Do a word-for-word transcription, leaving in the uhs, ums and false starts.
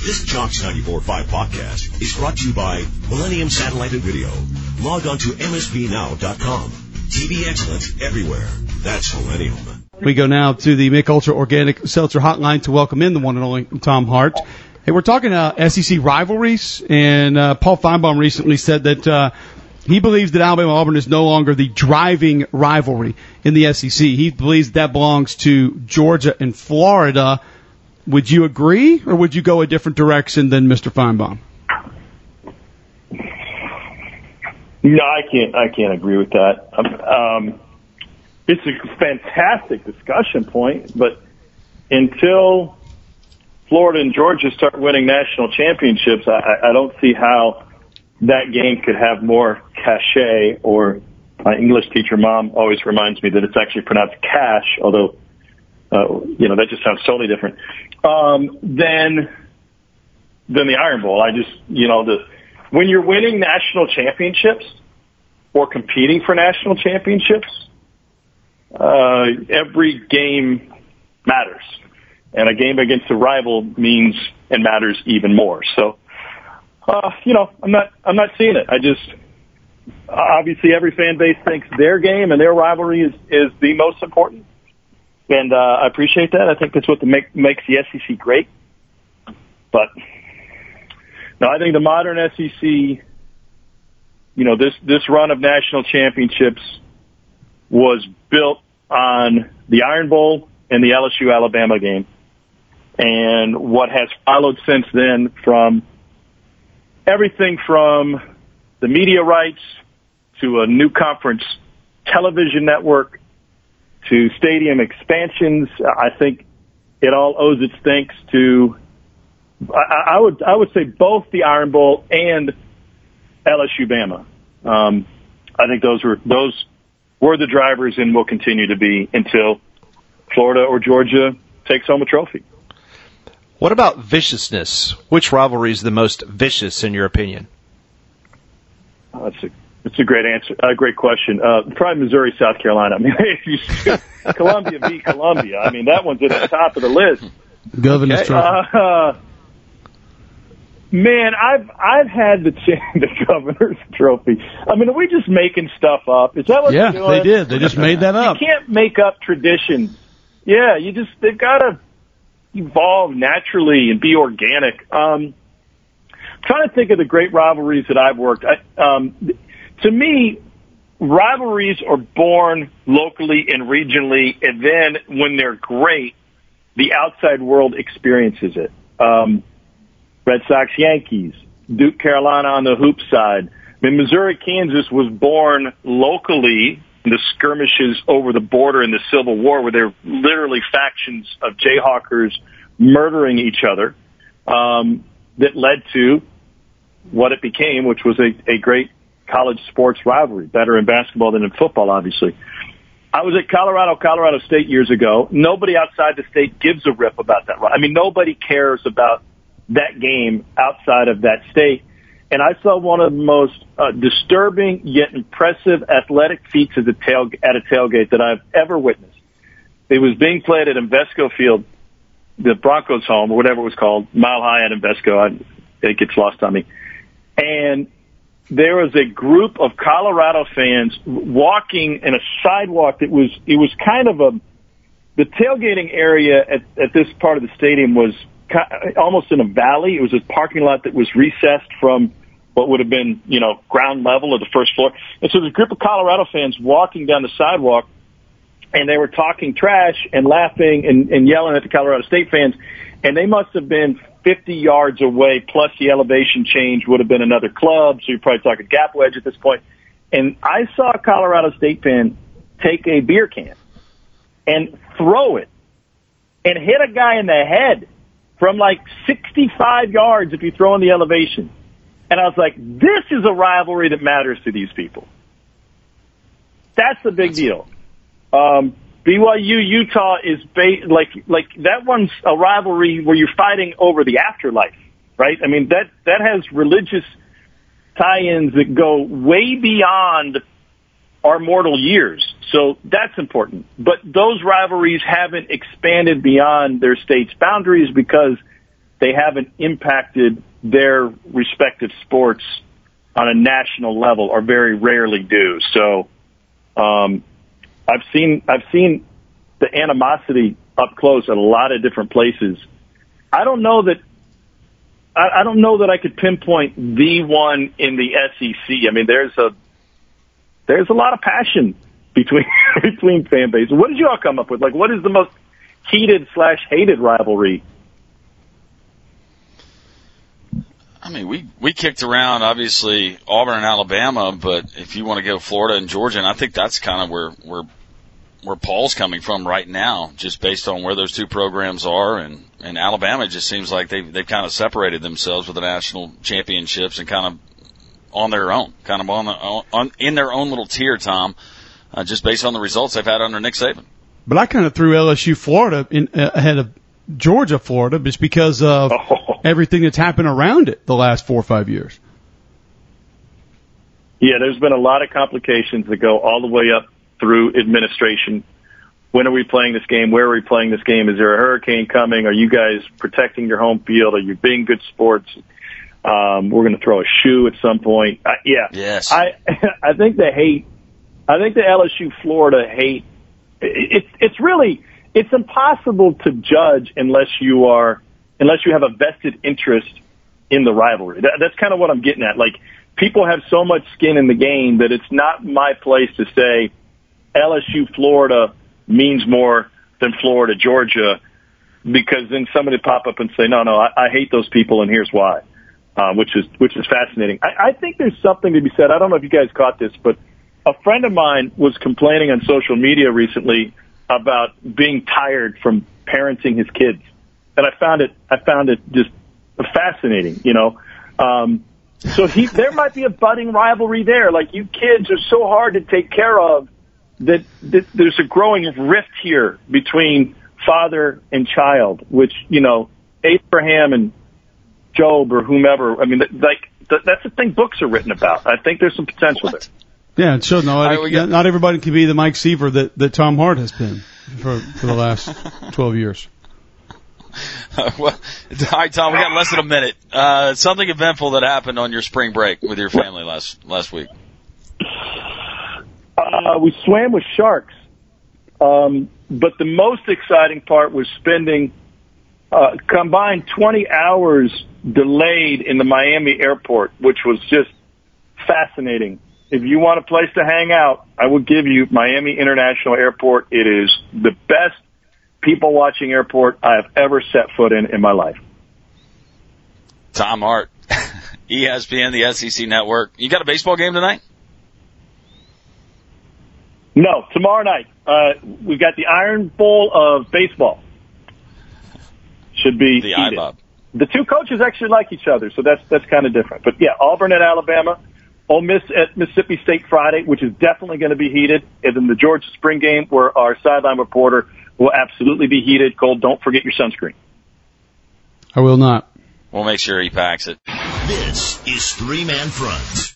This Jocks ninety-four point five podcast is brought to you by Millennium Satellite and Video. Log on to M S B now dot com. T V excellence everywhere. That's Millennium. We go now to the Mick Ultra Organic Seltzer Hotline to welcome in the one and only Tom Hart. Hey, we're talking uh, S E C rivalries, and uh, Paul Feinbaum recently said that uh, he believes that Alabama-Auburn is no longer the driving rivalry in the S E C. He believes that belongs to Georgia and Florida. Would you agree, or would you go a different direction than Mister Feinbaum? No, I can't. I can't agree with that. Um, it's a fantastic discussion point, but until Florida and Georgia start winning national championships, I, I don't see how that game could have more cachet. Or my English teacher mom always reminds me that it's actually pronounced cash, although uh, you know that just sounds totally different. Um, than than the Iron Bowl. I just you know the. When you're winning national championships or competing for national championships, uh, every game matters. And a game against a rival means and matters even more. So, uh, you know, I'm not, I'm not seeing it. I just, obviously every fan base thinks their game and their rivalry is, is the most important. And, uh, I appreciate that. I think that's what the make, makes the S E C great. But, no, I think the modern S E C, you know, this, this run of national championships was built on the Iron Bowl and the L S U-Alabama game. And what has followed since then, from everything from the media rights to a new conference television network to stadium expansions, I think it all owes its thanks to I, I would I would say both the Iron Bowl and L S U-Bama. Um, I think those were those were the drivers and will continue to be until Florida or Georgia takes home a trophy. What about viciousness? Which rivalry is the most vicious in your opinion? Oh, that's a that's a great answer. A uh, great question. Uh, probably Missouri, South Carolina. I mean, if you Columbia v. Columbia. I mean, that one's at the top of the list. Governor's okay. Trophy. Uh, Man, I've I've had the ch- the Governor's Trophy. I mean, are we just making stuff up? Is that what yeah, they're doing? they did. They just made that up. You can't make up traditions. Yeah, you just they've got to evolve naturally and be organic. Um, I'm trying to think of the great rivalries that I've worked. I, um, to me, rivalries are born locally and regionally, and then when they're great, the outside world experiences it. Um, Red Sox, Yankees, Duke, Carolina on the hoop side. I mean, Missouri, Kansas was born locally in the skirmishes over the border in the Civil War, where there were literally factions of Jayhawkers murdering each other, um, that led to what it became, which was a, a great college sports rivalry, better in basketball than in football, obviously. I was at Colorado, Colorado State years ago. Nobody outside the state gives a rip about that. I mean, nobody cares about that game outside of that state. And I saw one of the most uh, disturbing yet impressive athletic feats at, the tail, at a tailgate that I've ever witnessed. It was being played at Invesco Field, the Broncos' home, or whatever it was called, Mile High at Invesco. I, it gets lost on me. And there was a group of Colorado fans walking in a sidewalk that was, it was kind of a, the tailgating area at, at this part of the stadium was almost in a valley. It was a parking lot that was recessed from what would have been, you know, ground level of the first floor. And so there's a group of Colorado fans walking down the sidewalk, and they were talking trash and laughing and, and yelling at the Colorado State fans. And they must have been fifty yards away, plus the elevation change would have been another club. So you're probably talking Gap Wedge at this point. And I saw a Colorado State fan take a beer can and throw it and hit a guy in the head from like sixty-five yards if you throw in the elevation. And I was like, this is a rivalry that matters to these people. That's the big deal. Um, B Y U Utah is ba- like like that one's a rivalry where you're fighting over the afterlife, right? I mean, that that has religious tie-ins that go way beyond our mortal years. So that's important. But those rivalries haven't expanded beyond their state's boundaries because they haven't impacted their respective sports on a national level, or very rarely do. So, um, I've seen, I've seen the animosity up close at a lot of different places. I don't know that, I, I don't know that I could pinpoint the one in the S E C. I mean, there's a, there's a lot of passion between, between fan bases. What did you all come up with? Like, what is the most heated slash hated rivalry? I mean, we, we kicked around, obviously, Auburn and Alabama, but if you want to go Florida and Georgia, and I think that's kind of where, where, where Paul's coming from right now, just based on where those two programs are. And, and Alabama just seems like they've, they've kind of separated themselves with the national championships and kind of on their own, kind of on the, on, in their own little tier, Tom, uh, just based on the results they've had under Nick Saban. But I kind of threw L S U Florida in, uh, ahead of Georgia Florida just because of oh. everything that's happened around it the last four or five years. Yeah, there's been a lot of complications that go all the way up through administration. When are we playing this game? Where are we playing this game? Is there a hurricane coming? Are you guys protecting your home field? Are you being good sports? Um, we're going to throw a shoe at some point. Uh, yeah. Yes. I I think the hate, I think the L S U Florida hate, it's it's really, it's impossible to judge unless you are, unless you have a vested interest in the rivalry. That, that's kind of what I'm getting at. Like, people have so much skin in the game that it's not my place to say L S U Florida means more than Florida Georgia, because then somebody pop up and say, no, no, I, I hate those people and here's why, uh, which is which is fascinating. I, I think there's something to be said. I don't know if you guys caught this, but a friend of mine was complaining on social media recently about being tired from parenting his kids, and I found it I found it just fascinating. You know, um, so he there might be a budding rivalry there. Like, you kids are so hard to take care of that, that there's a growing rift here between father and child, which, you know, Abraham and Job or whomever. I mean, like that's the thing books are written about. I think there's some potential What? there. Yeah, it should. No, All right, we got- not everybody can be the Mike Seaver that, that Tom Hart has been for, for the last twelve years. Uh, well, all right, Tom, we got less than a minute. Uh, something eventful that happened on your spring break with your family last last week. Uh, we swam with sharks. Um, but the most exciting part was spending uh, combined twenty hours delayed in the Miami airport, which was just fascinating. If you want a place to hang out, I will give you Miami International Airport. It is the best people-watching airport I have ever set foot in in my life. Tom Hart, E S P N, the S E C Network. You got a baseball game tonight? No, tomorrow night. Uh, we've got the Iron Bowl of baseball. Should be The heated. I-Bob. The two coaches actually like each other, so that's that's kind of different. But yeah, Auburn at Alabama, Ole Miss at Mississippi State Friday, which is definitely going to be heated, and then the Georgia spring game, where our sideline reporter will absolutely be heated. Cole, don't forget your sunscreen. I will not. We'll make sure he packs it. This is Three Man Front.